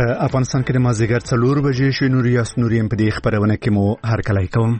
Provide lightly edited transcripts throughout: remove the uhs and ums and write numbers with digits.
په افغانستان کې د مازدیګر 4 بجې شوې. نوریاس نوریم په دې خبرونه کې مو هرکلی کوم.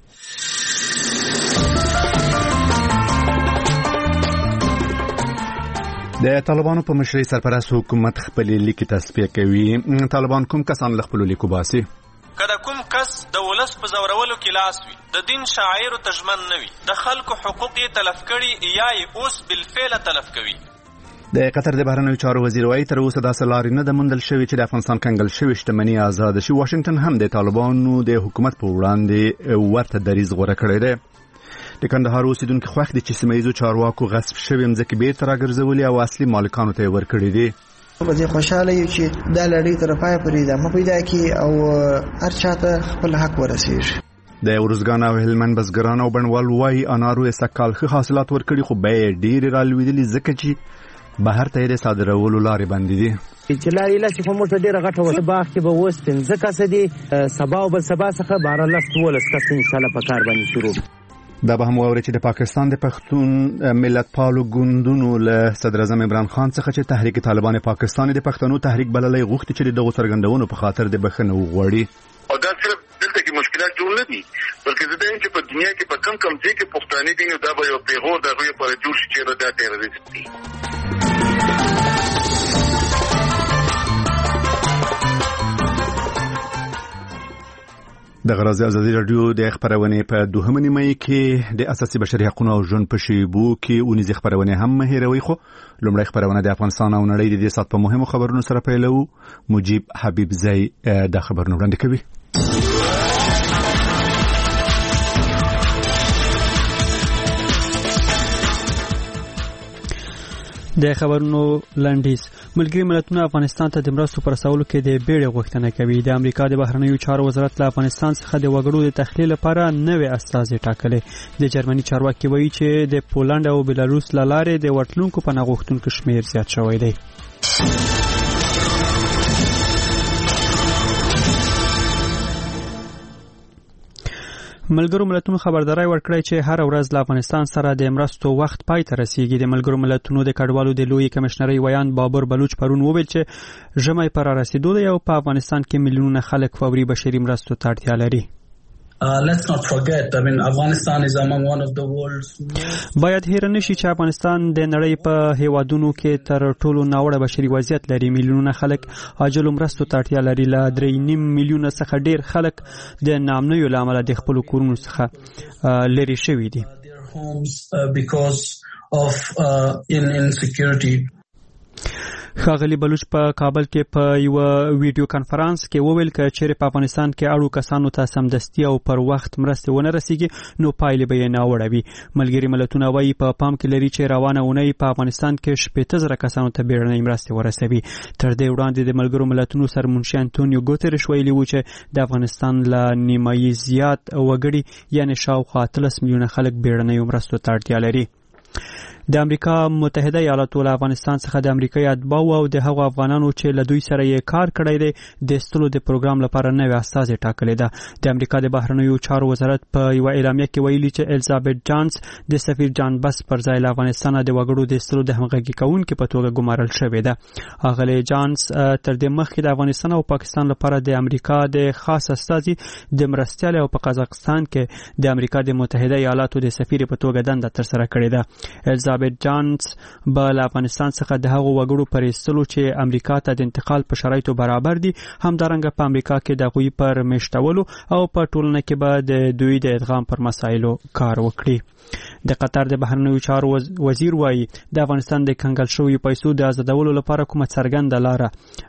د طالبانو په مشرۍ سرپرست حکومت خپل لیک تصفیه کوي. طالبان کوم کسان له خپل لیکو باسي؟ کله کوم کس د ولس په زورولو کې لاس وي، د دین شاعر او تجمن نه وي، د خلکو حقوق یې تلف کړي یا یې اوس بالفعل تلف کوي. د قطر د بهرنیو چارو وزیر وايي تر اوسه داسې لارې نه ده موندل شوې چې د افغانستان کنګل شوې شتمنۍ آزاد شي. واشنگټن هم د طالبانو د حکومت په وړاندې ورته دریځ غوره کړی دی. د کندهار اوسیدونکو خوښ دي چې سیمه ییزو چارواکو غصب شوې مځکې بیرته راګرځولې او اصلي مالکانو ته یې ورکړي دي. په دې خوشاله یو چې دا لړۍ تر پای پورې ادامه پیدا کړي او هر چاته خپل حق ورسیږي. د ورزګان او هلمند بزګران او بڼوال وايي انارو یې سږ ښه حاصلات ورکړي، خو بیې ډېرې رالوېدلې ځکه چې بهر ته یې د صادرولو لارې بندې دي. چې لارې لاسې په موږ ډېره غټه وه، باغ کې به اوس 15 کسه دي، سبا او بل سبا څخه 12-13 کسه انشاءالله په کار باندې شروع. دا به هم واوري چې د پاکستان د پښتون ملت پالو ګوندونو له صدر اعظم عمران خان څخه چې تحریک طالبان پاکستان د پښتنو تحریک بللې غوښتي چې دغه څرګندونو په خاطر د بخښنې وغواړي. او دا صرف دلته کې مشکلات جوړ نه دي، بلکې زه دا چې په دنیا کې په کم ځای کې پښتانه دي، دا به یو پیغور دغه پر جوړ شي چې دا تیروریست دي. د غرض ازادي رادیو د خبرونه په 2 نیمه کې د اساسي بشري حقوقو او ژوند په شیبو کې اونیز خبرونه هم مهیروي. خو لومړی خبرونه د افغانستان او نړۍ د دې سات په مهمو خبرونو سره پیلو. مجيب حبیب زئی د خبرونو وړاندې کوي. د خبرونو لنډیز. ملګری ملتونه افغانستان ته د مرستو پر رسولو کې د بیړې غوښتنه کوي. د امریکا د بهرنیو چارو وزارت له افغانستان څخه د وګړو د تخلیه لپاره نوې استازي ټاکلې. د جرمني چارواکي وایي چې د پولند او بلاروس له لارې د ورتلونکو پناه غوښتونکو شمیر زیات شوی دی. ملګرو ملتونو خبرداري ورکړی چې هر ورځ له افغانستان سره د مرستو وخت پای ته رسیږي. د ملګرو ملتونو د کډوالو د لوی کمشنري ویان بابر بلوچ پرون وویل چې ژمی پر رسیدو دی او په افغانستان کې میلیونونه خلک فوري بشري مرستو ته اړتیا لري. Let's not forget, Afghanistan is among one of the world's باید هیر نشي چې افغانستان د نړۍ په هیوادونو کې تر ټولو ناوړه بشري وضعیت لري. میلیونونه خلک عاجل مرستو ته اړتیا لري. له 3.5 میلیونه څخه ډیر خلک د نامنویو له امله د خپل کورونو څخه لري شوي دي. because of insecurity. ښاغلي بلوچ په کابل کې په یو ویډیو کانفرنس کې وویل چې چیرې په افغانستان کې اړو کسانو ته سمدستي او پر وخت مرستې ونه رسیږي نو پایلې به یې ناوړه وي. ملګري ملتونه وایي په پام کې لري چې روانه اونۍ په افغانستان کې 80,000 کسانو ته بیړنۍ مرستې ورسوي. تر دې وړاندې د ملګرو ملتونو سرمنشي انټونیو ګوتریش ویلي و چې د افغانستان له نیمایي زیات وګړي یعنی شاوخوا 13 میلیونه خلک بیړنۍ مرستو ته اړتیا لري. د امریکا متحده ایالاتو له افغانستان څخه د امریکای اتباعو او د هغو افغانانو چې له دوی سره یې کار کړی دی د استلو د پروګرام لپاره نوې استازي ټاکلې ده. د امریکا د بهرنیو چارو وزارت په یو اعلامیه کې ویلي چې الیزابت جانس د سفیر جان بس پر ځای له افغانستان د وګړو د استلو د همغږي کوونکو په توګه ګمارل شوې ده. اغلی جانس تر دې مخکې د افغانستان او پاکستان لپاره د امریکا د خاص استازي د مرستیال او په قزاقستان کې د امریکا د متحده ایالاتو د سفیر په توګه دنده تر سره کړې ده. الیزابت جانس به له افغانستان څخه د هغو وګړو پر ایستلو چې امریکا ته د انتقال په شرایطو برابر دي، همدارنګه په امریکا کې د هغوی پر میشتولو او په ټولنه کې به د دوی د ادغام پر مسایلو کار وکړي. د قطر د بهرنیو چارو وزیر وایي د افغانستان د کنګل شویو پیسو د آزادولو لپاره کومه څرګنده لاره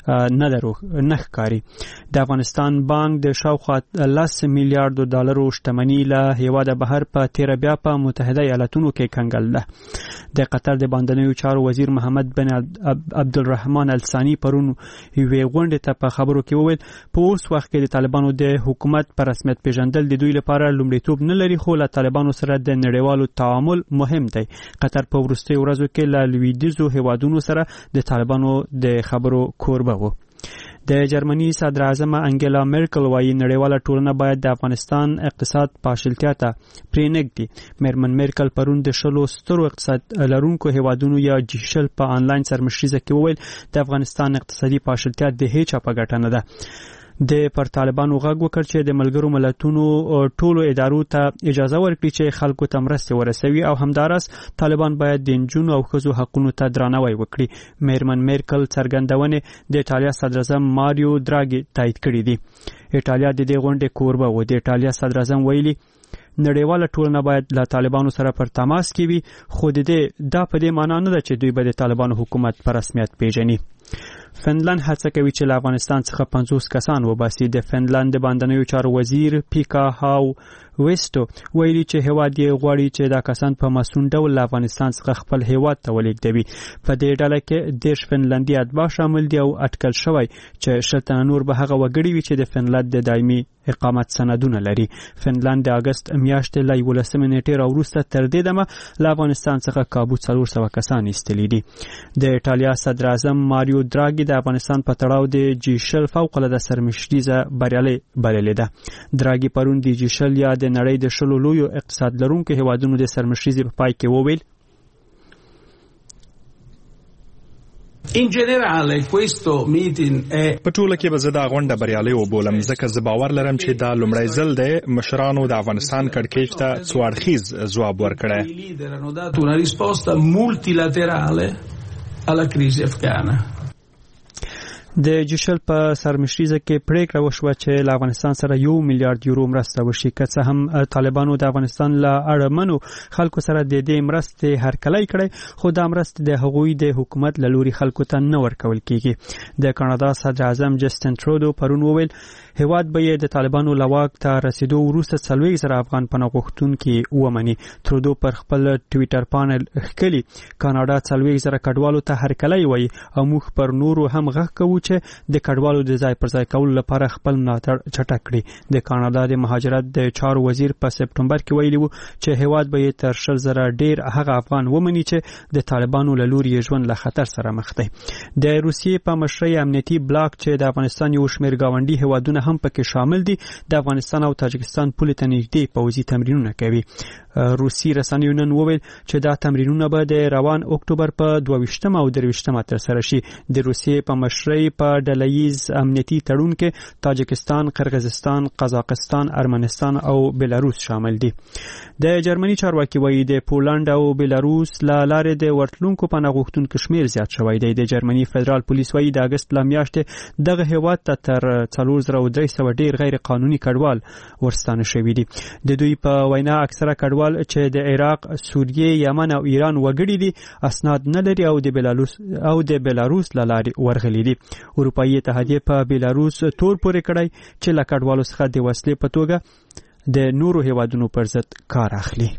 نه ښکاري. د افغانستان بانک د شاوخوا 10 میلیارډ ډالرو شتمنۍ له هیواده بهر په تیر بیا په متحده ایالاتونو کې کنګل ده. د قطر د باندنیو چارو وزیر محمد بن عبدالرحمن الثانی پرون یوې غونډې ته په خبرو کې وویل په اوس وخت کې د طالبانو د حکومت په رسمیت پیژندل د دوی لپاره لومړیتوب نه لري، خو له طالبانو سره د نړیوالو تعامل مهم دی. قطر په وروستیو ورځو کې له لویدیځو هیوادونو سره د طالبانو د خبرو کوربه و. د جرمني صدر اعظم انګلا میرکل وايي نړیواله ټولنه باید د افغانستان اقتصاد پاشلتیا ته پرېنږدي. میرمن میرکل پرون د 10 سترو اقتصاد لرونکو هیوادونو یا جیشل په آنلاین سرمشریزه کې وویل د افغانستان اقتصادي پاشلتیا د هیڅ په ګټه نه ده. د پر طالبانو غږ وکړ چې د ملګرو ملتونو ټولو ادارو ته اجازه ورکړي چې خلکو ته مرسته ورسوي او همدارس طالبان باید د نجونو او ښځو حقوقو ته درناوی وکړي. میرمن میرکل څرګندونه د ایټالیا صدر اعظم ماریو دراګي تایید کړې دي. ایټالیا د دې غونډې کوربه و. د ایټالیا صدر اعظم ویلي نړیواله ټولنه باید له طالبانو سره پر تماس کې وي، خو د دې دا په دې معنی نه ده چې دوی به د طالبانو حکومت په رسمیت پیژني. فنلند هڅه کوي چې له افغانستان څخه 50 کسان وباسي. د فنلند د باندنیو چارو وزیر پیکا هاو ویسټو ویلي چې هیواد یې غواړي چې دا کسان په مسون ډول له افغانستان څخه خپل هیواد ته ولېږدوي. په دې ډله کې 10 فنلندي اتباع شامل دي او اټکل شوی چې 70 نور به هغه وګړي وي چې د فنلند د دایمي اقامت سندونه لري. فنلند د اگست میاشتې له 11 نیټې راوروسته تر دې دمه له افغانستان څخه کابو 400 کسان ایستلي دي. د ایټالیا صدر اعظم ماریو دراګي د افغانستان په تړاو د جیشل فوق العاده سرمشریزه بریالي بللې ده. دراګي پرون د جیشل یا د نړۍ د 10 لویو اقتصاد لرونکو هیوادونو د سرمشریزې په پای کې وویل In generale questo meeting è په ټوله کې به زه دا غونډه بریالۍ وبولم ځکه زه باور لرم چې دا لومړی ځل دی مشرانو د افغانستان کړکېچ ته څو اړخیز ځواب ورکړی. hanno dato una risposta multilaterale alla crisi afghana. د جیشل په سرمشریزه کې پریکړه وشوه چې له افغانستان سره 1 میلیارډ یورو مرسته وشي. که څه هم طالبانو د افغانستان له اړمنو خلکو سره د دې مرستې هرکلی کړی، خو دا مرستې د هغوی د حکومت له لوري خلکو ته نه ورکول کیږي. د کاناډا صدر اعظم جسټن ترودو پرون وویل هیواد به یې د طالبانو له واک ته رسیدو وروسته 40,000 افغان پناه غوښتونکي ومني. ترودو پر خپل ټویټر پاڼه لیکلي کاناډا 40,000 کډوالو ته هرکلی وایي او موږ پر نورو هم غږ کوو چې د کډوالو د ځای پر ځای کولو لپاره خپل ملاتړ چټک کړي. د کاناډا د مهاجرت د چارو وزیر په سپټمبر کې ویلي وو چې هیواد به یې تر 100,000 ډیر هغه افغان ومني چې د طالبانو له لوري ژوند له خطر سره مخ دی. د روسیې په مشرۍ امنیتي بلاک چې د افغانستان یو شمېر ګاونډي هیوادونه هم پکې شامل دي د افغانستان او تاجکستان پولې ته نږدې پوځي تمرینونه کوي. روسي رسنیو نن وویل چې دا تمرینونه به د روان اکتوبر په 22 او 23 ترسره شي. د روسیې په مشرۍ په ډلهییز امنیتي تړون کې تاجکستان، قرغیزستان، قزاقستان، ارمنستان او بلاروس شامل دي. د جرمني چارواکي وایي د پولند او بلاروس له لارې د ورتلونکو پناه غوښتونکو شمیر زیات شوی دی. د جرمني فدرال پولیس وایي د اگست له میاشتې دغه هیواد ته تر 4300 ډیر غیر قانوني کډوال ورستانه شوي دي. د دوی په وینا اکثره کډوال چې د عراق، سوریې، یمن او ایران وګړي دي اسناد نه لري او د بلاروس له لارې ورغلي دي. اروپایي اتحادیه په بلاروس تور پورې کړی چې له کډوالو څخه د وسلې په توګه د نورو هیوادونو پر ضد کار اخلي.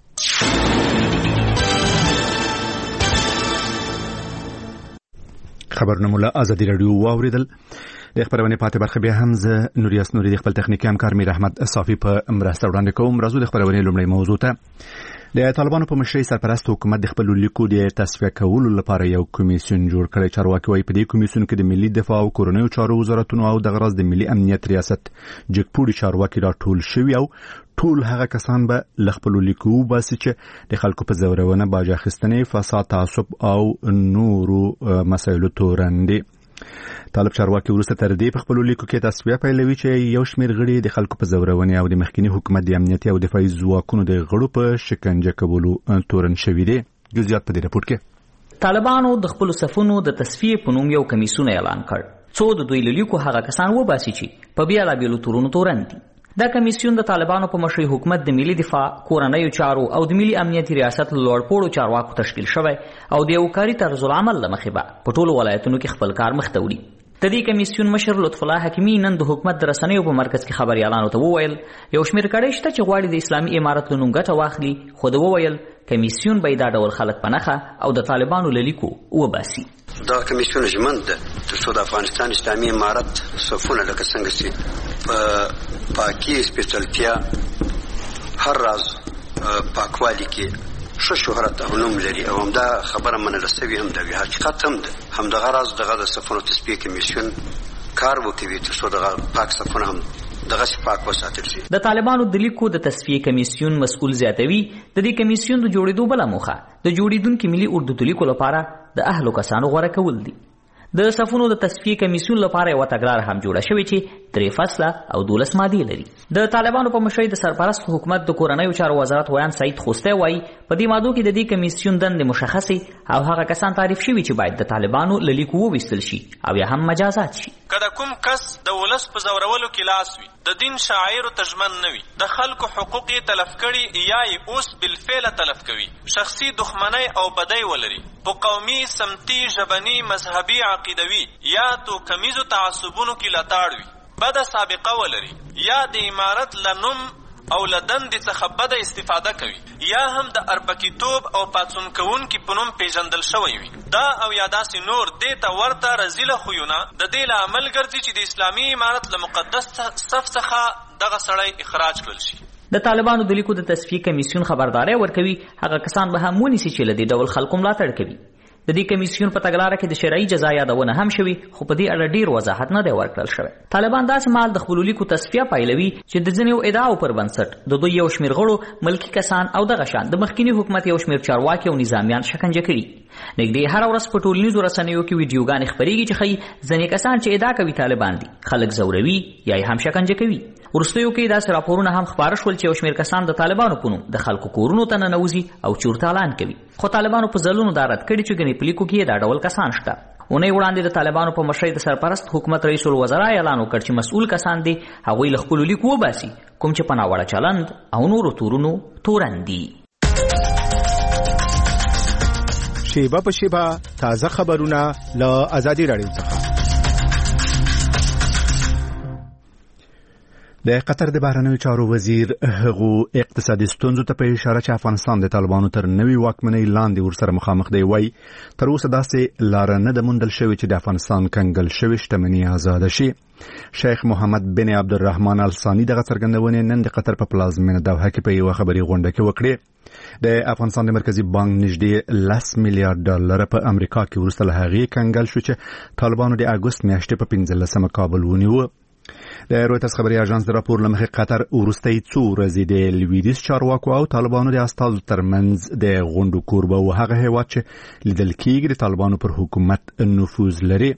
خبرونه مولا ازادي رادیو واوریدل. د خبرونه پاتې برخه بیا هم زه نوریاس نوري د خپل تخنیکی همکار میر احمد صافی په مرسته وړاندې کوم. راځو د خبرونه لومړی موضوع ته. د طالبانو په مشرۍ سرپرست حکومت د خپل لیکو د تصفیه کولو لپاره یو کمیسیون جوړ کړی. چارواکي وايي په دې کمیسیون کې د ملي دفاع او کورنیو چارو وزارتونو او د غرض د ملي امنیت ریاست جګپوړي چارواکي راټول شوي او ټول هغه کسان به لخپل لیکو باسي چې د خلکو په زورونه باج اخیستنې، فساد، تعصب او نورو مسایلو تورندي. طالب چارواکي ورسته تر دې په خپل لیکو کې تصفیه پیلوي چې یو شمېر غړي د خلکو په زورونه او د مخکنی حکومت د امنیتي او دفاعي ځواکونو د غړو په شکنجه کولو تورن شوي دي. جزئیات په دې راپور کې. طالبانو د خپل صفونو د تصفیه په نوم یو کمیسیون اعلان کړ څو د دوی لیکو هغه کسان وباسي چې په بیلابیلو تورونو تورن دي. دا کمیسیون د طالبانو په مشرۍ حکومت د ملي دفاع، کورنیو چارو او د ملي امنیتي ریاست لوړپوړو چارواکو تشکیل شوی او د یو کاري طرز العمل له مخې به په ټولو ولایتونو کې خپل کار مخ ته وړي. د دې کمیسیون مشر لطف الله حکیمي نن د حکومت د رسنیو په مرکز کې خبريالانو ته وویل یو شمېر کړي شته چې غواړي د اسلامي امارت له نوم ګټه واخلي، خو د وویل کمیسیون به دا ډول خلک په نښه او د طالبانو له لیکو وباسي. دا کمیسیون ژمن ده ترڅو د افغانستان اسلامي امارت صفونه لکه څنګه چې په پاکي سپیشلتیا هر راز پاکوالي کې ښه شهرت او نوم لري او همدا خبره منل سوي هم ده، حقیقت هم ده. همدغه راز دغه د صفونو تثبیت کمیسیون کار وکوي ترڅو دغه پاک صفونه هم دغه پاک وساتل شي. د طالبانو د لیکو د تصفیه کمیسیون مسؤل زیاتوي د دې کمیسیون د جوړېدو بله موخه د جوړېدونکو ملي اردو د لیکو لپاره د اهلو کسانو غوره کول دي. د صفونو د تصفیه کمیسیون لپاره یو تګلاره هم جوړه شوې چې 3 فصله او 12 مادې لري. د طالبانو په مشرۍ د سرپرست حکومت د کورنیو چارو وزارت ویان سعید خوستی وایي په دې مادو کې د دې کمیسیون دندې مشخصې او هغه کسان تعریف شوي چې باید د طالبانو له لیکو وویستل شي او یا هم مجازات شي. که د کوم کس د ولس په زورولو کې لاس وي، د دین شاعرو ته ژمن نه وي، د خلکو حقوق یې تلف کړي یا یې اوس بالفعله تلف کوي، شخصي دښمنۍ او بدۍ ولري، په قومي، سمتي، ژبني، مذهبي، عقیدوي یا توکمیزو تعصبونو کې لتاړ وي، بده سابقه ولري یا د امارت له نوم او له دندې څخه بده استفاده کوي یا هم د اربکیتوب او پاڅون کوونکي په نوم پیژندل شوی وي، دا او یا داسې نور دې ته ورته رذیله خویونه د دې له عمل ګرځي چې د اسلامي امارت له مقدس صف څخه دغه سړی اخراج کړل شي. د طالبانو د لیکو د تصفیه کمیسیون خبرداری ورکوي هغه کسان به هم ونیسي چې له دې ډول خلکو ملاتړ کوي. د دې کمیسیون په تګلاره کې د شرعي جزا یادونه هم شوي خو په دې اړه ډیر وضاحت نه دی ورکړل شوی. طالبان داسې مهال د خپلو لیکو تصفیه پایلوي چې د ځینو ادعاو پر بنسټ د دوی یو شمېر غړو ملکي کسان او دغه شان د مخکینی حکومت یو شمېر چارواکي او نظامیان شکنجه کړي. نږدې هره ورځ په ټولنیزو رسنیو کې ویډیوګانې خپرېږي چې ښیي ځینې کسان چې ادعا کوي طالبان دي خلک ځوروي یا یې هم شکنجه کوي. وروستیو کې داسې راپورونه هم خپاره شول چې یو شمېر کسان د طالبانو په نوم د خلکو کورونو ته ننوځي او چورتالان کوي. خو طالبانو په ځلونو دا رد کړي چې ګنې په لیکو کې دا ډول کسان شته. اونۍ وړاندې د طالبانو په مشرۍ د سرپرست حکومت رئیس الوزرا اعلان وکړ چې مسؤل کسان دي هغوی له خپلو لیکو وباسي کوم چې په ناوړه چلند او نورو تورونو تورن دي. شیبه په شیبه تازه خبرونه له ازادي راډیو څخه. د قطر د بهرنیو چارو وزیر هغو اقتصادي ستونزو ته په اشاره چې افغانستان د طالبانو تر نوي واکمنۍ لاندې ورسره مخامخ دی وایي تر اوسه داسې لاره نه ده موندل شوې چې د افغانستان کنګل شوې شتمني آزاده شي. شیخ محمد بن عبدالرحمن الثاني دغه څرګندونې نن د قطر په پلازمینه دوحه کې په یوه خبري غونډه کې وکړې. د افغانستان د مرکزی بانک نږدې 10 میلیارډ ډالر په امریکا کې وروسته له هغې کنګل شو چې طالبانو د اګوست میاشتې په 15 کابل ونیوه. د رویترز خبري اژانس د راپور له مخې قطر وروستۍ څو ورځې د لویدیځ چارواکو او طالبانو د استازو ترمنځ د غونډو کوربه و هغه هیواد چې لیدل کېږي د طالبانو پر حکومت نفوذ لري.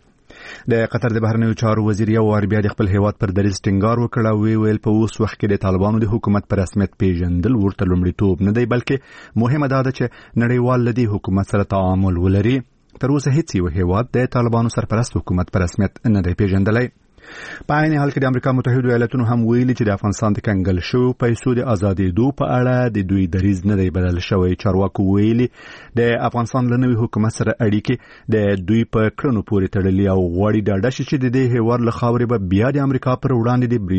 د قطر د بهرنیو چارو وزیر یو وار بیا د خپل هیواد پر دریځ ټینګار وکړ او ویل په اوس وخت کې د طالبانو د حکومت په رسمیت پیژندل ورته لومړیتوب نه دی بلکې مهمه ده چې نړیوال له دې حکومت سره تعامل ولري. تر اوسه هیڅ یو هیواد د طالبانو سرپرست حکومت په رسمیت نه دی پیژندلی. په عین حال کې د امریکا متحده ایالاتونو هم ویلي چې د افغانستان د کنګل شویو پیسو د ازادېدو په اړه د دوی دریځ نه دی بدل شوی. چارواکو ویلي د افغانستان له نوي حکومت سره اړیکې د دوی په کړنو پورې تړلي او غواړي ډاډه شي چې د دې هیواد له خاورې به بیا د امریکا پر وړاندې د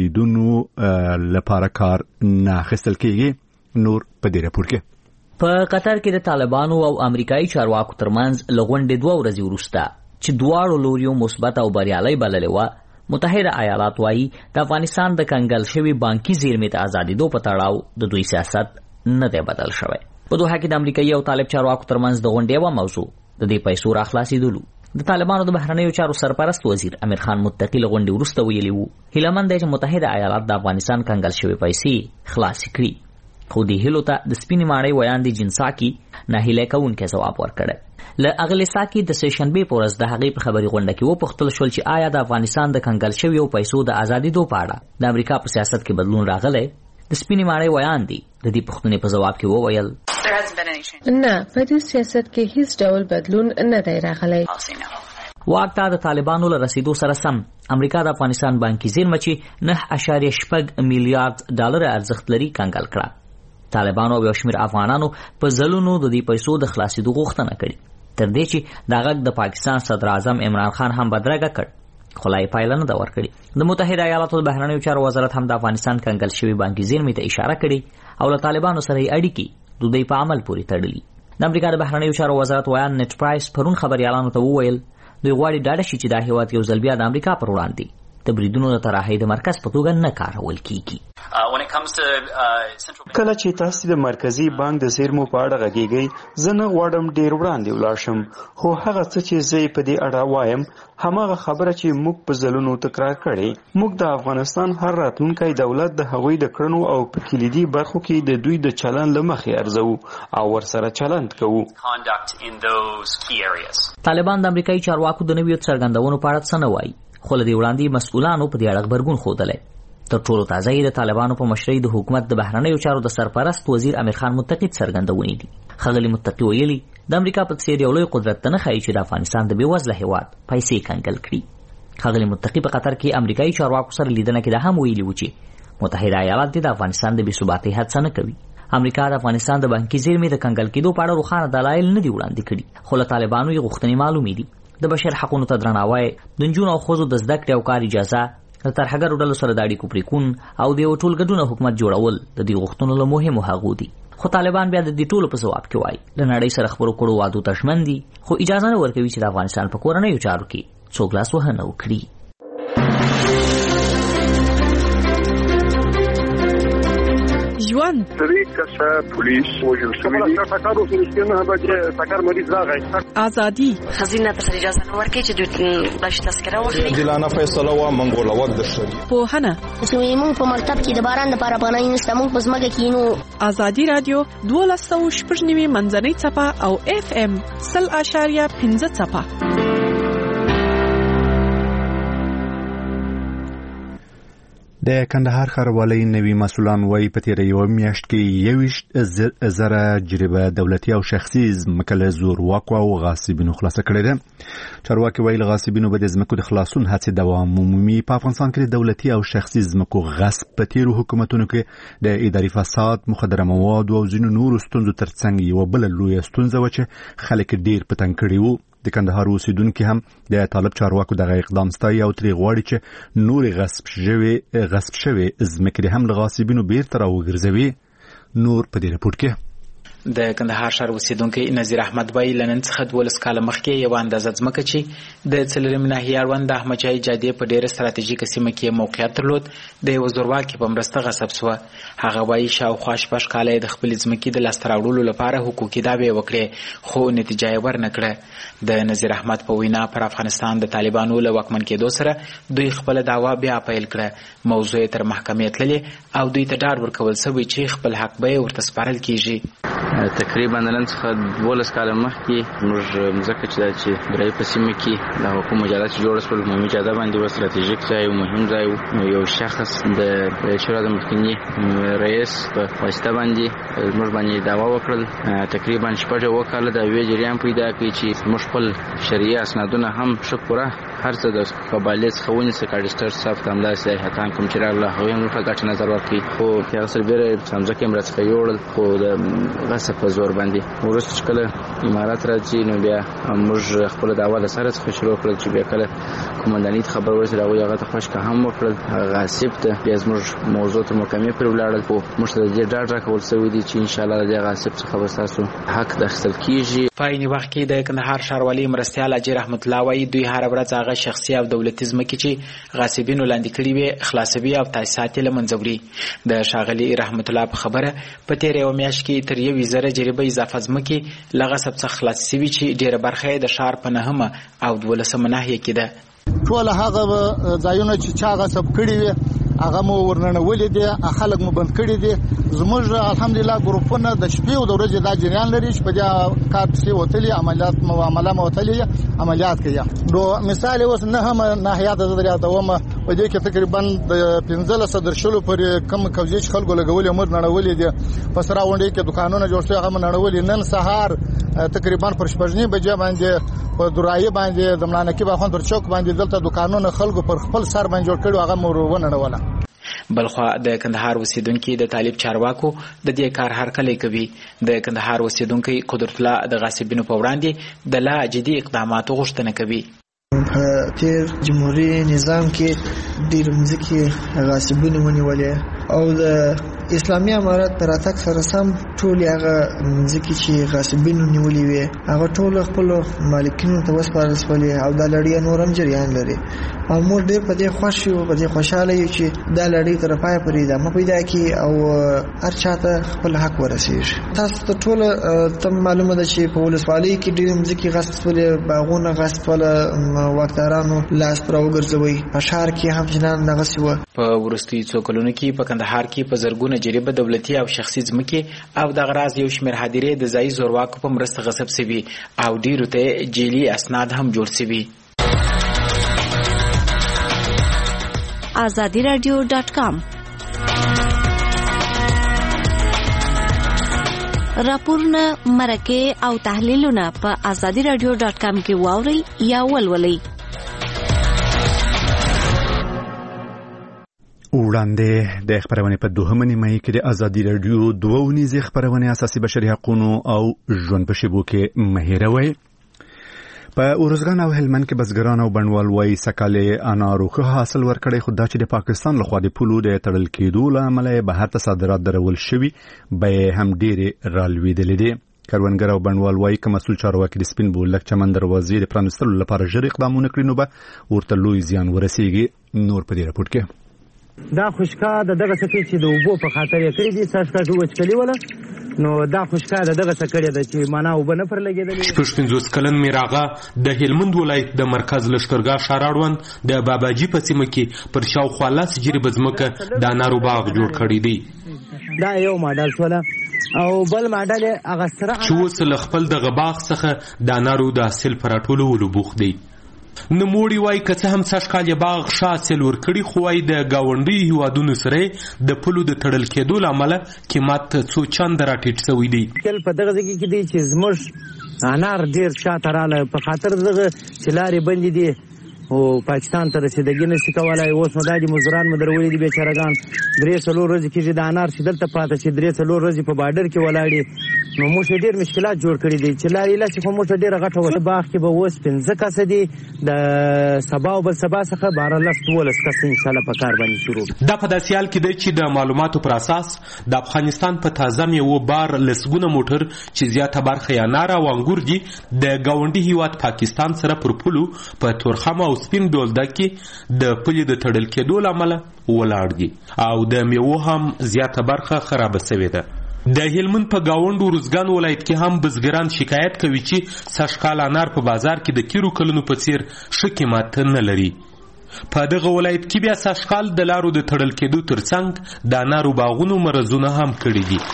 بریدونو لپاره کار نه اخیستل کېږي. نور په دې راپور کې په قطر کې د طالبانو او امریکایي چارواکو ترمنځ له غونډې 2 ورځې وروسته چې دواړو لوریو مثبت او بریالۍ بللې وه متحده ایالات وایي د افغانستان د کنګل شوي بانکي زیرمې ته ازادېدو په تړاو د دوی سیاست نه دی بدل شوی. په دوحه کې د امریکایي او طالب چارواکو ترمنځ د غونډې یوه موضوع د دې پیسو راخلاصېدلو. د طالبانو د بهرنیو چارو سرپرست وزیر امیر خان متقي له غونډې وروسته ویلي وو هیله مند دی چې متحده ایالات د افغانستان کنګل شوي پیسې خلاصې کړي. خو دې هیلو ته د سپینې ماڼۍ ویاندې جنساکي ناهیلی کوونکی ځواب ورکړی. له اغلې ساکي د سېشنبې په ورځ د هغې په خبري غونډه کې وپوښتل شول چې آیا د افغانستان د کنګل شویو پیسو د ازادېدو په اړه د امریکا په سیاست کې بدلون راغلی. د سپینې ماڼۍ ویاندې د دې پوښتنې په ځواب کې وویل نه په دې سیاست کې هیڅ ډول بدلون نه دی راغلی. واک ته د طالبانو له رسیدو سره سم امریکا د افغانستان بانکي زیرمه چې 9.6 میلیارډ ډالر ارزښت لري کنګل کړه. طالبانو او یو شمېر افغانانو په ځلونو د دې پیسو د خلاصېدو غوښتنه کړې تر دې چې دا غږ د پاکستان صدر اعظم عمران خان هم بدرګه کړ خو لا یې پایله نه ده ورکړې. د متحده ایالاتو د بهرنیو چارو وزارت هم د افغانستان کنګل شوي بانکي زیرمې ته اشاره کړې او له طالبانو سره یې اړیکې د دوی په عمل پورې تړلي. د امریکا د بهرنیو چارو وزارت ویان نت پرایس پرون خبریالانو ته وویل دوی غواړي ډاډه شي چې دا هیواد یو ځل بیا د امریکا پر وړاندې د بریدونو د طرحې د مرکز په توګه نه کارول کیږي. کله چې تاسو د مرکزی بانک د زیرمو په اړه غږیږئ، زه نه غواړم ډیر وړاندې ولاړ شم، خو هغه څه چې زه په دې اړه وایم هماغه خبره چې موږ په ځلونو تکرار کړې. موږ د افغانستان هر راتلونکی دولت د هغوی د کړنو او په کلیدي برخو کې د دوی د چلند له مخې ارزو او ورسره چلند کوو. طالبان د امریکایي چارواکو د نویو څرګندونو په اړه څه نه وایي، خو له دې وړاندې مسؤلانو په دې اړه غبرګون ښودلی. تر ټولو تازه یې د طالبانو په مشرۍ د حکومت د بهرنیو چارو د سرپرست وزیر امیر خان متقي څرګندونې دي. ښاغلي متقي ویلي د امریکا په څېر یو لوی قدرت ته نه ښایي چې د افغانستان د بېوزله هېواد پیسې کنګل کړي. ښاغلي متقي په قطر کې امریکایي چارواکو سره لیدنه کې دا هم ویلي و چې متحده ایالات د افغانستان د بېثباتۍ هڅه نه کوي. امریکا د افغانستان د بانکي زیرمې د کنګل کېدو په اړه روښانه دلایل نه دي وړاندې کړي، خو له طالبانو یې غوښتنې معلومې دي. د بشر حقونو ته درناوی، د نجونو او ښځو د زده کړې او کار اجازه، د ترهګرو ډلو سره د اړیکو پرېکون او د یو ټولګډونه حکومت جوړول د دې غوښتنو له مهمو هغو دي. خو طالبان بیا د دې ټولو په ځواب کې وایي له نړۍ سره خبرو کړو وعدو ته ژمن دي، خو اجازه نه ورکوي چې د افغانستان په کورنیو چارو کې څوک لاس وهنه وکړي. ژوند درې کسه پولیس وژل شوي دي. ازادي خزینه ته اجازه نه ورکوي چې دوی داسې تذکره واخلي. عادلانه فیصله و منګوله وخت د شری پوهنه موږ په مکتب کې د باران لپاره پناه نشته، موږ په ځمکه کې نو. ازادي رادیو 12.9 منځنۍ څپه او FM 0.5 څپه. د کندهار ښاروالۍ نوي مسؤلان وایي په تېره یوه میاشت کې 21,000 جریبه دولتي او شخصي ځمکه له زورواکو او غاصبینو خلاصه کړې ده. چارواکي وایي له غاصبینو به د ځمکو د خلاصون هڅې دوام ومومي. په افغانستان کې د دولتي او شخصي ځمکو غصب په تېرو حکومتونو کې د اداري فساد، مخدره موادو او ځینو نورو ستونزو ترڅنګ یوه بله لویه ستونزه وه چې خلک ډېر په تنګ کړي وو. د کندهار اوسیدونکي هم د طالب چارواکو دغه اقدام ستایي او ترې غواړي چې نورې غصب شوې ځمکې هم له غاصبینو بیرته راوګرځوي. نور په دې رپورټ کې د کندهار ښار اوسیدونکی نذیر احمد وایي له نن څخه 12 کاله مخکې یوه اندازه ځمکه چې د څلورمې ناحیې اړوند د احمدشاهي جادې په ډېره ستراتیژیکه سیمه کې موقعیت درلود د یوه زورواکي په مرسته غصب سوه. هغه وایي شاوخوا 6 کاله یې د خپلې ځمکې د لاسته راوړلو لپاره حقوقي دعوې وکړې، خو نتیجه یې ورنه کړه. د نذیر احمد په وینا پر افغانستان د طالبانو له واکمن کېدو سره دوی خپله دعوا بیا پیل کړه. موضوع یې تر محکمې تللې او دوی ته ډاډ ورکول سوی چې خپل حق به یې ورته سپارل کیږي. تقریبا نن څخه 12 کاله مخکې موږ مځکه چې دا چې درې په سیمه کې د حکومت مجلس جوړ شول، عمومي جاده باندې و ستراتیژیک ځای او مهم ځای و. یو شخص د شورا د مخکنی رئیس په واسطه باندې موږ باندې دعوا وکړل. تقریبا 6 کاله د وی جریان پیدا کړی چې موږ خپل شرعي اسنادونه هم شکره هر څه د قبالت خونی سکرټر صاحب ته امداسي هتان کوم چې الله هو موږ په ګټ نظر ورکړي، خو هغه سره بیره څنګه مرسته یوړل، خو د غصب په زور باندې ورسته کله امارات راځي نو بیا موږ خپل دعوا د سره څخه شروع کړل چې بیا کله کومندانیت خبر ورسره هغه ته خوشکه هم وکړل. غصب ته بیا موږ موضوع ته محکمې پر ولاړل، خو موږ ته د ډاډ راکول سوی دي چې ان شاء الله د غصب څخه وساسو حق داخل کیږي. په عین وخت کې د کندهار ښاروالۍ مرستیال اجي رحمت الله وایي دوی هر ورځ هغه شخصي او دولتي ځمکې چې غاصبینو لاندې کړي وي خلاصوي او تاسیسات یې له منځه وړي. د ښاغلي رحمت الله په خبره په تېره یوه میاشت کې تر 1,000 جریبه اضافه ځمکې له غصب څخه خلاص شوي چې ډېره برخه یې د ښار په 9مه او 12مه ناحیه کې ده. ټول هغه ځایونه چې چا غصب کړي وي هغه مو ورننولې دي، خلک مو بند کړي دي. زموږ الحمدلله ګروپونه د شپې او د ورځې دا جریان لري چې په دې کار پسې وتلي معامله وتلي عملیات کوي. نو مثال اوس 9مه ناحیه د دریا دومه په دې کې تقریبا د 15 درشلو پر کم کوزي خلکو لګولې مر نړولې دي. په سره وندې کې دکانونه جوړ شوي هغه نړولې. نن سهار تقریبا پر 8 بجې باندې په درایي باندې د ملانکی باخون پر چوک باندې دلته دکانونه خلکو پر خپل سر باندې جوړ کړي هغه مور ونړوله. بلخوا د کندهار اوسیدونکي د طالب چارواکو د دې کار هرکلی کوي. د کندهار اوسیدونکي قدرت الله د غاصبینو په وړاندې د لا جدي اقداماتو غوښتنه کوي. په تیر جمهوریت نظام کې ډېر ځکه غاصبینو ونیولې او د اسلامي امارت تر اتک سره سم ټول هغه ځکه چې غاصبینو نیولې وي هغه ټول خپل مالکینو ته وسپارل شولې او د لړۍ نورم جریان لري او موږ ډېر په دې خوښ یو په دې خوشاله یو چې د لړۍ تر پای پورې دا مې پیدا کی او هر چاته خپل حق ورسیږي. تاسو ته ټول ته معلومه ده چې په ولسوالۍ کې ډېر ځکه غاصبولې باغونه غاصبوله واکدارانو لاس پر وګرځوي په شهر کې هم جنان نغسي و. په ورستي څو کلونو کې په کندهار کې په زرګونه جریبه دولتي او شخصي ځمکې او د غراض یو شمېر هدیرې د ځایي زورواکو په مرسته غصب شوي او ډیرو ته جیلي اسناد هم جوړ شوي. azadiradio.com راپورونه مرکه او تحلیلونه په azadiradio.com کې واورئ یا ولولئ. وړاندې د خبرونه په دوهمه نیمه کې د ازادي رادیو دوه ونیزه خبرونه اساسي بشري حقوقو او ژوند په شیبو کې مهیروي. په اورزګان او هلمند کې بزګران او بڼوال وایي سکاله انارو ښه حاصل ورکړي خو دا چې د پاکستان لخوا د پولو د تړل کېدو له امله بهر ته صادرات درول شوي به هم ډېرې رالوېدلې دي. کروندګر او بڼوال وایي که مسؤل چارواکي د سپین بولدک چمن دروازې د پرانستلو لپاره ژر اقدامونه کړي نو به ورته لوی زیان ورسیږي. نور په دې راپور کې دا خوشکا دغه څه چې د اوبو په خاطر یې کړی دي ساشکا جو وچکلی ولا نو دا خوشکا دغه څه کړی دی چې معنا وبنه پر لګیدلی. شپږ 50 کلن میراغه د هلمند ولایت د مرکز لشکرګاه شاراړوند د باباجي په سیمه کې پر شاوخوا لاس جری بزمکه د انارو باغ جوړ کړی دی. دا یو ماډل شوله او بل ماډل هغه سره چې اوس له خپل دغه باغ څخه د انارو د حاصل پر ټولولو بوخت دی. نموړي وای که څه هم سږکال باغ شاسل ورکړي خو وای د گاونډي هیوادونو سره د پلو د تړل کېدو له امله قیمت څو چنده راټیټ شوی دی. په دغه ځای کې دی چې زموږ انار ډېر شاته راغلی په خاطر دغه چې لارې بندې دي او پاکستان ته رسیدګي نشي کولی. اوس نو دا د مزدوران مو درولي دي بیچارهګان 3-4 ورځې کېږي د انار چې دلته پاته شي 3-4 ورځې په بارډر کې ولاړې نو موږ ډېر مشکلات جوړ کړي دي چې لارې لاسې خو موږ ډېره غټه وه. باغ کې به اوس 15 کسه دي د سبا او بل سبا څخه 12-14 کسه انشاءالله په کار باندې شروع. دا په داسې حال کې دی چې د معلوماتو پر اساس د افغانستان په تازه میوو بار لسګونه موټر چې زیاته برخه یې انار او انګور دي د ګاونډي هیواد پاکستان سره پر پولو په تورخم او سپین بولدک کې د پلي د تړل کېدو له امله ولاړ دي او د میوو هم زیاته برخه خرابه شوې ده. د هلمند په گاونډ ورزګان ولایت کې هم بزګران شکایت کوي چې سږکال انار په بازار کې د تیرو کلونو په څیر ښه قیمت نه لري. په دغه ولایت کې بیا سږکال د لارو د تړل کېدو ترڅنګ د انارو باغونو مرزونه هم کړي دي.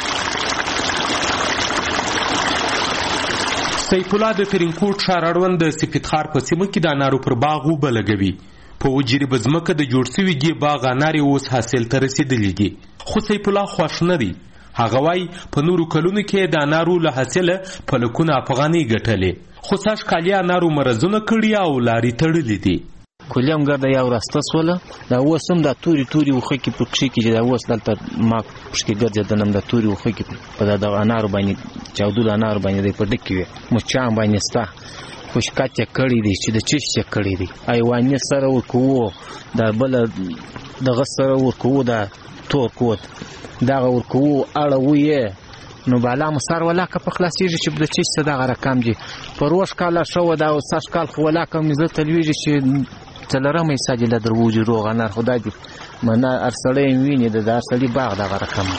سیف الله د ترینکوټ ښاراړوند د سپیدخار په سیمه کې د انارو پر باغ اوبه لګوي. په وجري بزمکه د جوړ شوي ګي باغ انار اوس حاصل ته رسېدلي دي خو سیف الله خوښ نه دی. هغه وای په نورو کلونو کې د انارو له حاصله په لکونه افغانۍ ګټلې خو سږکال یې انارو مرزونه کړي او لارې تړلې دي. کلیم ګرده یو راسته سوله دا اوس هم دا توري وخه کې په کښې کې چې دا اوس دلته ما پښکې ګرځېدلم دا توري وخه کې په دغه انارو باندې چاودو د انارو باندې دی په ډک کې وي مچان باندې سته خوشکات یې کړي دي چې د چش یې کړي دي ایوانې سره ورکوو دا بله دغه سره ورکوو دا تور کوت دغه ورکوو اړوو نو بالا مسار ولاکه په خلاصېږي چې د چش څه دغه رقم دي په روش کاله شوه دا سږکال خو ولاکه مې زه تلویږي چې څلورمه حصه دې له درووځي روغ انار خدای دې منه هر سړی یې ویني د هر سړي باغ دغه رقم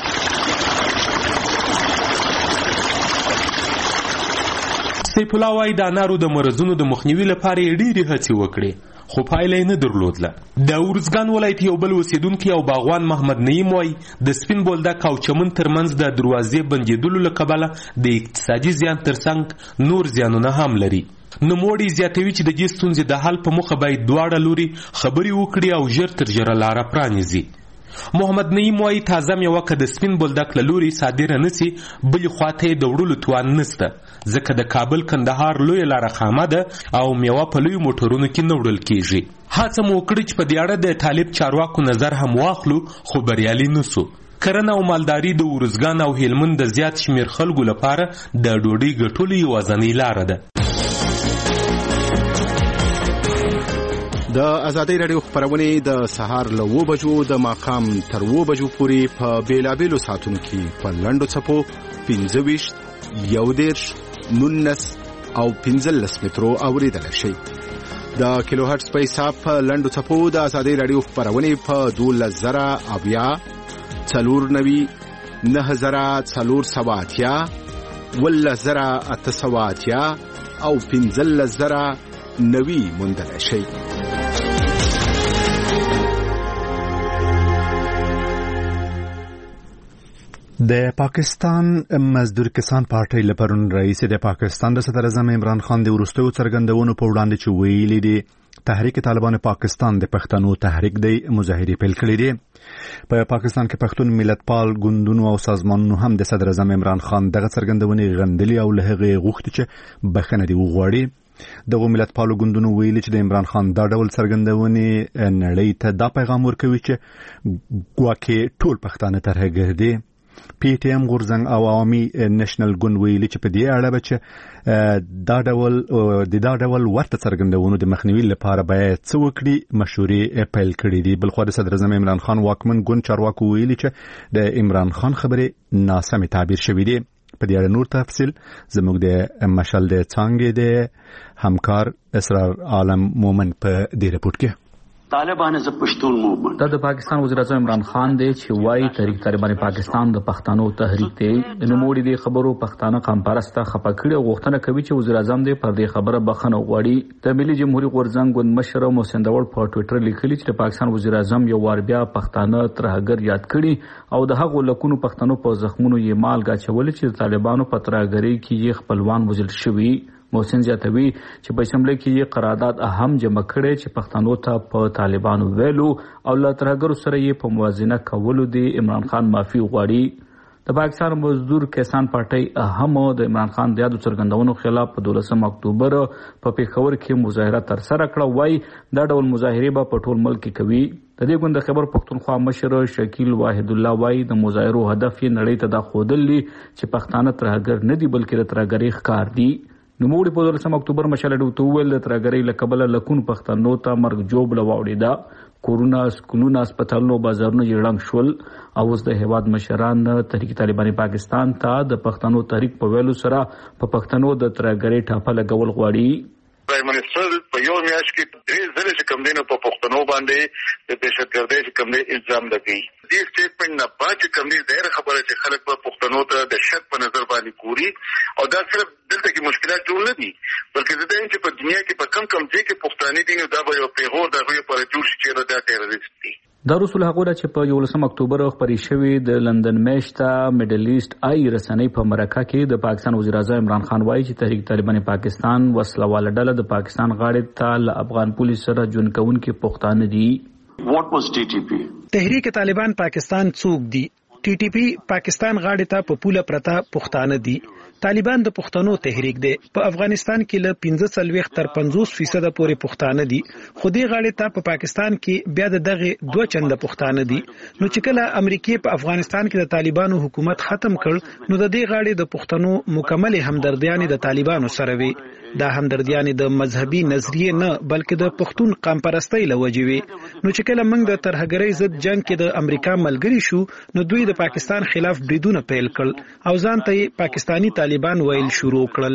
سیف الله وایي د انارو د مرزونو د مخنیوي لپاره یې ډېرې هڅې وکړې خو پایله یې نه درلودله. د ورزګان ولایت یو بل اوسیدونکی او باغوان محمد نعیم وایي د سپین بولدک او چمن ترمنځ د دروازې بندېدلو له کبله د اقتصادي زیان ترڅنګ نور زیانونه هم لري. نوموړي زیاتوي چې د دې ستونزې د حل په موخه باید دواړه لوري خبرې وکړي او ژر تر ژره لاره پرانیزي. محمد نعیم وایي تازه میوه که د سپین بولدک له لوري صادره نسي بلې خواته یې د وړلو توان نسته ځکه د کابل کندهار لویه لاره خامه ده او میوه په لویو موټرونو کې نه وړل کیږي. هڅه مو وکړه چې په دې اړه د طالب چارواکو نظر هم واخلو خو بریالي نسو. کرنه او مالداري د ورزګان او هلمند د زیات شمیر خلکو لپاره د ډوډۍ ګټلو یوازینۍ لاره ده. د ازادي رادیو خبرونه د سهار له 9 بجو د ماقام تر 9 بجو پورې په بیلابیلو ساعتونو کې په لنډو چپو 15 19 او 15 مترو اوریدل شي. د کیلو هرتز په حساب په لنډو چپو د ازادي رادیو خبرونه په 12000 490 9480 10880 او 15090 موندل شي. د پاکستان مزدور کسان پارټۍ لپاره رئیس د پاکستان د صدر اعظم عمران خان د ورستیو څرګندونو په وړاندې چې ویلي دي تحریک طالبان پاکستان د پښتنو تحریک دی مظاهره پیل کړې دي. په پاکستان کې پښتون ملتپال ګوندونو او سازمانونو هم د صدر اعظم عمران خان دغه څرګندونې غندلي او له هغه غوښتي چې بخښنه دی وغواړي. دغه ملتپالو ګوندونو ویلي چې د عمران خان دا ډول څرګندونې نړۍ ته دا پیغام ورکوي چې ګواکې ټول پښتانه ترهګر دي. پی ټی ایم غورځنګ او عوامي نېشنل ګوند ویلي چې په دې اړه به چې دا ډول ورته څرګندونو د مخنیوي لپاره باید څه وکړي مشورې پیل کړې دي. بلخو د صدر اعظم عمران خان واکمن ګوند چارواکو ویلي چې د عمران خان خبرې ناسمې تعبیر شوې دي. په دې اړه نور تفصیل زموږ د مشال د څانګې د همکار اسرار عالم مومن په دې رپورټ کې. طالبان از پښتون موومنت د پاکستان وزیر اعظم عمران خان دی چې وايي تحریک طالبان پاکستان د پښتنو تحریک دی. نوموړي د خبرو پښتانه قوم پرسته خپکړي او غوښتنه کوي چې وزیر اعظم دې پر دې خبره بخښنه وغواړي. د ملي جمهوریت غورځنګ ګوند مشر محسن داوړ په ټوئیټر لیکلي چې د پاکستان وزیر اعظم یو وار بیا پښتانه ترهګر یاد کړي او د هغو لکونو پښتنو په زخمونو یې مالګه اچولې چې طالبانو په ترهګرۍ کې یې خپلوان وژل شوي. محسن زیاتوي چې په شمله کې یې قرارداد اهم جمع کړي چې پښتنو ته په طالبانو ویلو او له ترهګرو سره یې په موازنه کولو دی عمران خان معافي غواړي. د پاکستان مزدور کسان پارټۍ هم د عمران خان د یادو څرګندونو خلاف په 12 اکتوبر په پیښور کې مظاهره ترسره کړه. وای دا ډول مظاهره به په ټول ملک کې کوي. د دې ګوند خبر پښتونخوا مشر شکیل واحد الله وای د مظاهرو هدف یې نړۍ ته دا ښودل چې پښتانه ترهګر نه دي بلکې د ترهګرۍ ښکار دي. نوموړي په 12 اکتوبر مشال ډوته ویل د ترهګرۍ له کبله لکون پښتنو ته مرګ جوړ لواوړیدا. کورونا سکولونه هسپتالونو بازارونو یې ړنګ شول او اوس د هیواد مشران تحریک طالبان پاکستان ته د پښتنو تحریک په ویلو سره په پښتنو د ترهګرۍ ټاپه لګول غواړي. پرایم منسټر په یو میاشت کې 3 ځله چې کوم دینو په پښتنو باندې د دهشتګردۍ چې کوم دی الزام لګي. دې سټیټمنټ نه پاتې کوم دی ډېر خبره چې خلک په پښتنو ته د شک په نظر باندې ګوري او دا صرف دلته کې مشکلات جوړ نه دي بلکې زه دا چې په دنیا کې په کم ځای کې پښتانه دي نو دا به یو پیغور د غوي پر جوړ شي چې دا ټیرریست دي. دا رسول هغه چې په 11 اکتوبر خبري شوی د لندن میشته میډل ایست آی رسنۍ په مرکه کې د پاکستان وزیر اعظم عمران خان وایي چې تحریک طالبان پاکستان وسلواله ډله د پاکستان غاړې ته له افغان پولیس سره جون کوونکي پښتانه دي. تحریک طالبان پاکستان څوک دي؟ ټي ټي پی پاکستان غاړې ته په پوله پرتا پښتانه دي. طالبان د پښتنو تحریک دی. په افغانستان کې له 45 تر 50% پورې پښتانه دي. خو دې غاړې ته په پاکستان کې بیا دغه 2 چنده پښتانه دي. نو چې کله امریکای په افغانستان کې د طالبانو حکومت ختم کړ نو د دې غاړې د پښتنو مکمل همدردیانې د طالبانو سره وي. دا همدردیانې د مذهبي نظریه نه بلکې د پښتون قوم پرستۍ لوجې وي. نو چې کله موږ د ترهګرۍ ضد جنگ کې د امریکا ملګری شو نو دوی د پاکستان خلاف بریدونه پیل کړل او ځان ته پاکستانی طالبان ویل شروع کړل.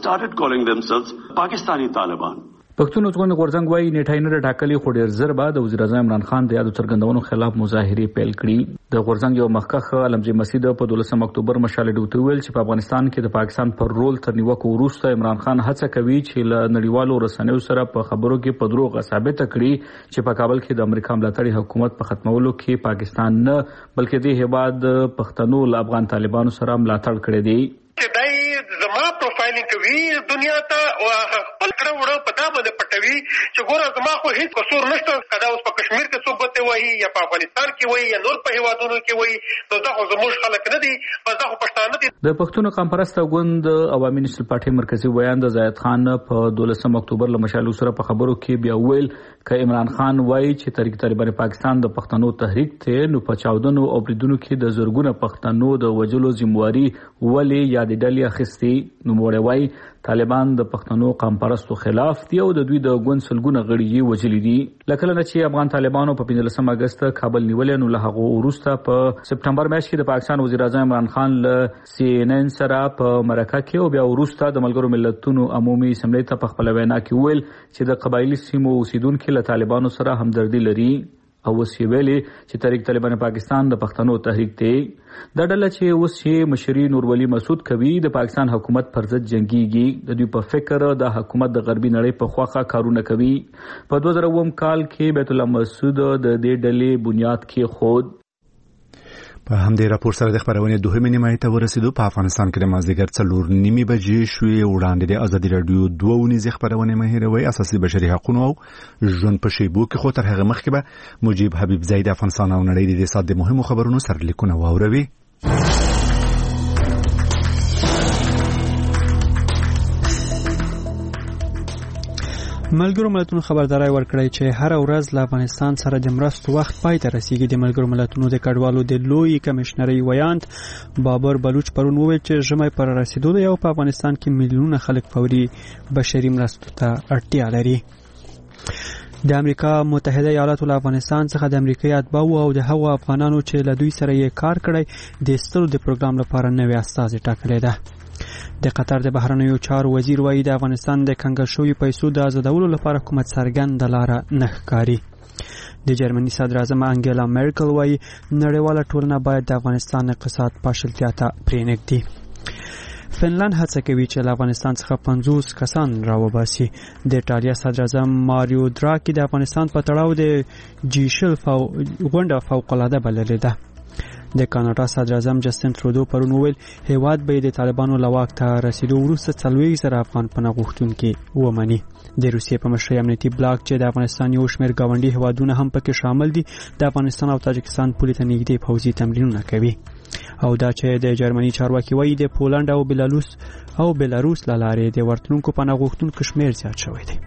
پښتون ځوان غورځنګ وايي نیټه نه ټاکلي خو ډیر زر بعد وزیر اعظم عمران خان د یادو څرګندونو خلاف مظاهره پیل کړي. د غورځنګ یو مخکخ علمجي مسجد په 12 اکتوبر مشال ډوته ویل چې په افغانستان کې د پاکستان پر رول تر نیوکو وروسته عمران خان هڅه کوي چې له نړیوالو رسنیو سره په خبرو کې په دروغ ثابت کړي چې په کابل کې د امریکا ملاتړي حکومت په ختمولو کې پاکستان نه بلکې د هیواد پښتنو له افغان طالبانو سره ملاتړ کړی دی. زما پروفایلینګ کوي دنیا ته او خپل کړه وړه په دا باندې پټوي چې ګوره زما خو هیڅ قصور نشته. کدا اوس په کشمیر کې څوک بته وایي یا په افغانستان کې وایي یا نور په هیوادونو کې وایي نو دا خو زموږ خلک نه دي بس دا خو پښتانه دي. د پښتون قوم پرسته ګوند عوامي نېشنل پارټي مرکزی ویان د زاید خان په 12 اکتوبر له مشالو سره په خبرو کې بیا ویل ک عمران خان وایي چې تحریک طالبان پاکستان د پښتنو تحریک ته نو په چاودنو او بریدونو کې د زورګونه پښتنو د وجلو ذمہواری ولې یاد ډلې اخستي. نو موږ ماهر وایي طالبان د پښتنو قوم پرستو خلاف دي او د دوی د ګوند سلګونه غړي وژلي دي. لکه چې افغان طالبانو په 15 اگست کابل نیولې نو له هغه وروسته په سپټمبر میاشت کې د پاکستان وزیر اعظم عمران خان له CNN سره په مرکه کې او بیا وروسته د ملګرو ملتونو عمومي اسمبلی ته په خپل وینا کې ویل چې د قبایلی سیمو اوسیدونکو له طالبانو سره همدردي لري او وسیویلي چې تحریک طالبان پاکستان د پښتنو تحریک دی. دا ډله چې اوس چې مشري نورولي مسعود کوي د پاکستان حکومت پر ضد جنگيږي. د دوی په فکر د حکومت د غربي نړۍ په خواخه کارونه کوي. په 2009 کال کې بیت الله مسعود د دې ډلې بنیاد کې خود په همدې راپور سره د خبرونې دوهمې نیمایي ته ورسېدو. په افغانستان کې د مازدیګر 4:30 بجې شوې. وړاندې د ازادي رادیو 2 ونیزې خبرونه مهیروي اساسي بشري حقوقو او ژوند په شیبو کې خو تر هغه مخکې به مجيب حبیب زید افغانستان او نړۍ د سات د مهمو خبرونو سرلیکونه واوروي. ملګرو ملتونو خبرداري ورکړی چې هر ورځ له افغانستان سره د مرستو وخت پای ته رسیدي. د ملګرو ملتونو د کډوالو د لوی کمشنري ویاند بابر بلوچ پرون وویل چې ژمي پر رسیدو دی او په افغانستان کې میلیونونه خلک فوري بشري مرستو ته اړتیا لري. د امریکا متحده ایالاتو له افغانستان څخه د امریکایي اتباعو او د هغو افغانانو چې له دوی سره یې کار کړی د ایستلو د پروګرام لپاره نوې استازي ټاکلې ده. د قطر د بهرنیو چارو وزیر وایي د افغانستان د کنګل شویو پیسو د آزادولو لپاره کومه څرګنده لاره نه ښکاري. د جرمني صدر اعظم انګیلا میرکل وایي نړیواله ټولنه باید د افغانستان اقتصاد پاشلتیا ته پرېنږدي. فنلند هڅه کوي چې له افغانستان څخه 50 کسان راوباسي. د ایټالیا صدر اعظم ماریو دراکی د افغانستان په تړاو د جیشل غونډه فوق‌العاده بللې ده. د کاناډا صدر اعظم جسټین ترودو پرون وویل هیواد به د طالبانو له واک ته رسیدو وروسته 40,000 افغان پناه غوښتونکي ومني. د روسیې په مشرۍ امنیتي بلاک چې د افغانستان یو شمېر ګاونډي هیوادونه هم پکې شامل دي د افغانستان او تاجکستان پولې ته نږدې پوځي تمرینونه کوي. او دا چې د جرمني چارواکي وایي د پولند او بلاروس له لارې د ورتلونکو پناه غوښتونکو شمېر زیات شوی دی.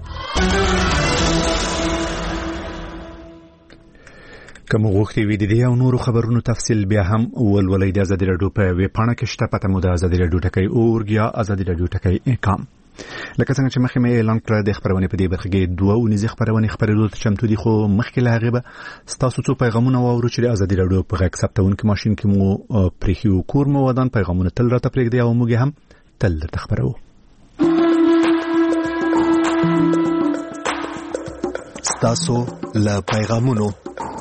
کوم غوښتي وي د دې او نورو خبرونو تفصیل بیا هم ولولئ د ازادي رادیو په ویب پاڼه کې شته. پته مو د ازادي رادیو ټکی اورګ یا ازادي رادیو ټکی کام. لکه څنګه چې مخکې مې اعلان کړ د خبرونه په دې برخه کې 2 ونیزې خبرونه خبرېدو ته چمتو دي. خو مخکې له هغه به ستاسو څو پیغامونه واورو چې د ازادي رادیو په غږ ثبتونکو ماشين کې مو پرېښیو. کور مو ودان پیغامونه تل راته پرېږدي او موږ هم تل درته خبرو. ستاسو له پیغامونو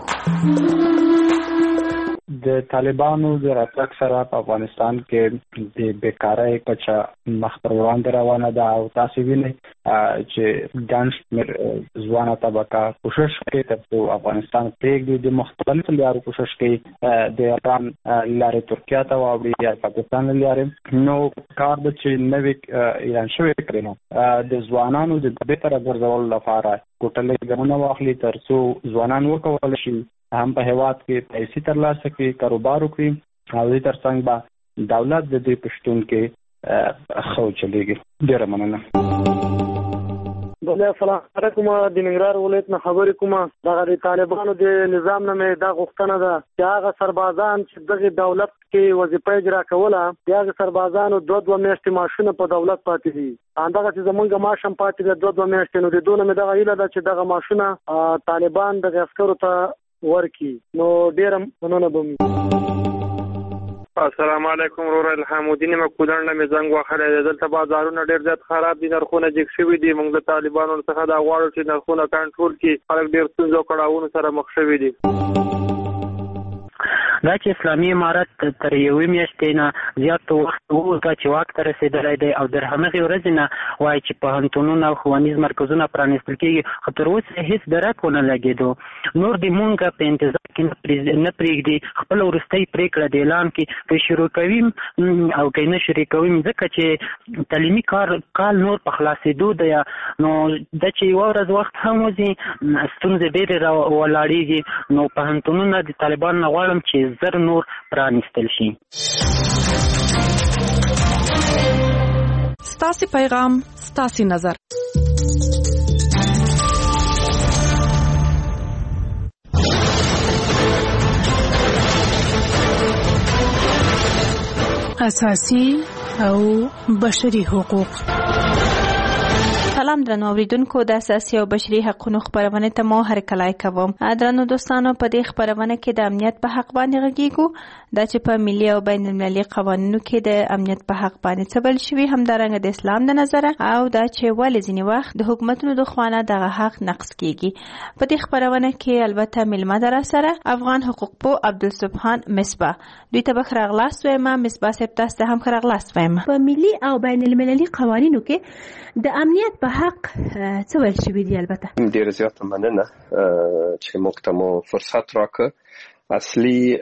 د طالبانو د راتګ سره په افغانستان کې د بیکارۍ کچه مخ پر وړاندې روانه ده او تاسو وینئ چې ګڼ شمېر ځوانه طبقه کوشش کوي ترڅو افغانستان پرېږدي. د مختلفو لارو کوشش کوي د ایران لارې ترکیه ته واوړي یا پاکستان لارې. نو کار د چې نوې اعلان شوی کړی نو د ځوانانو د بهتره ګرځولو لپاره کوټلې ګامونه واخلي ترڅو ځوانان وکولای شي هم په هیواد کې پیسې ترلاسه کړي، کاروبار وکړي او دې ترڅنګ به دولت د دې پښتون کې خو چلېږي. ډېره مننه. بله السلام علیکم. د ننګرهار ولایت نه خبرې کوم. دغه د طالبانو د نظام نه مې دا غوښتنه ده چې هغه سربازان چې دغه دولت کې وظیفه اجرا کوله هغه سربازانو 2 میاشتې معاشونه په دولت پاتې دي. همدغه چې زمونږ معاش هم پاتې دی 2 میاشتې. نو د دوی نه مې دغه هیله ده چې دغه معاشونه طالبان دغه عسکرو ته ورکی. نو ډېره مننه به. السلام علیکم. رور الحمودین مکودان مې زنګ واخلې. دلته بازارونه ډېر زیات خراب دي، نرخونه جګ شوي دي. موږ د طالبانو څخه دا غواړو چې نرخونه کنټرول کړي. خلک ډېر ستونزو کړاوونو سره مخ شوي دي. دا چې اسلامي امارت تر یوې میاشتې نه زیات وخت وروسته چې واک ته رسېدلی دی او در همغې ورځې نه وایي چې پوهنتونونه او ښوونیز مرکزونه پرانیستل کېږي، خو تر اوسه هېڅ درک ونه لګېدو. نور د مونږ په انتظار کې نه پرېږدي، خپله وروستۍ پرېکړه د اعلان کې که شروع کوي او که نه شروع کوي، ځکه چې تعلیمي کال نور په خلاصېدو دی. نو دا چې یوه ورځ وخت هم وځي ستونزې ډېرې ولاړېږي. نو پوهنتونونه د طالبانو نه غواړم چې زر نور پرانیستل شي. ستاسو پیغام، ستاسو نظر. اساسي او بشري حقوق. سلام درنو اوریدونکو، د اساسي او بشري حقوقو خبرونه ته مو هرکلای کوم. درنو دوستانو، په دې خبرونه کې د امنیت په حق باندې غږیږو، دا چې په ملي او بین المللي قوانینو کې د امنیت په حق باندې څه بل شوی، همدارنګه د اسلام د نظره، او دا چې ولې ځینې وخت د حکومتونو د خوانه دغه حق نقض کیږي. په دې خبرونه کې البته ملما در سره افغان حقوق پو عبدالسبحان مصباح. دوی ته بخیر اغلاس وایم. مصباح صاحب، تاسو ته هم خیر اغلاس وایم. په ملي او بین المللي قوانینو کې د امنیت په حق څه ویل شوی دی؟ البته ډیره زیاته مننه چې موږ ته مو فرصت راکړ. اصلي